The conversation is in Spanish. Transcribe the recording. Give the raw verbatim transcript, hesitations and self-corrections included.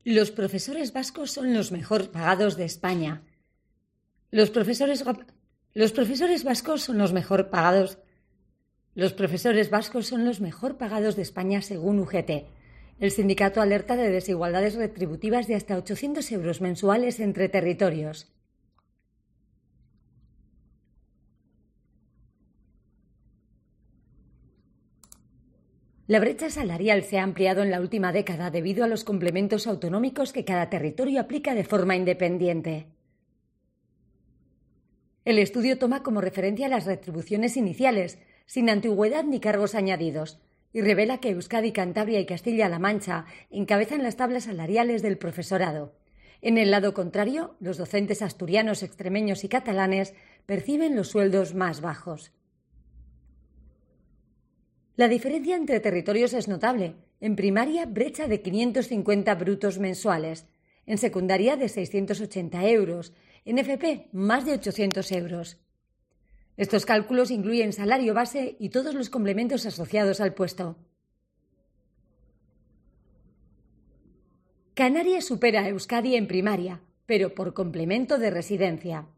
Los profesores vascos son los mejor pagados de España. Los profesores, los profesores vascos son los mejor pagados. Los profesores vascos son los mejor pagados de España según U G T. El sindicato alerta de desigualdades retributivas de hasta ochocientos euros mensuales entre territorios. La brecha salarial se ha ampliado en la última década debido a los complementos autonómicos que cada territorio aplica de forma independiente. El estudio toma como referencia las retribuciones iniciales, sin antigüedad ni cargos añadidos, y revela que Euskadi, Cantabria y Castilla-La Mancha encabezan las tablas salariales del profesorado. En el lado contrario, los docentes asturianos, extremeños y catalanes perciben los sueldos más bajos. La diferencia entre territorios es notable. En primaria, brecha de quinientos cincuenta brutos mensuales. En secundaria, de seiscientos ochenta euros. En F P, más de ochocientos euros. Estos cálculos incluyen salario base y todos los complementos asociados al puesto. Canarias supera a Euskadi en primaria, pero por complemento de residencia.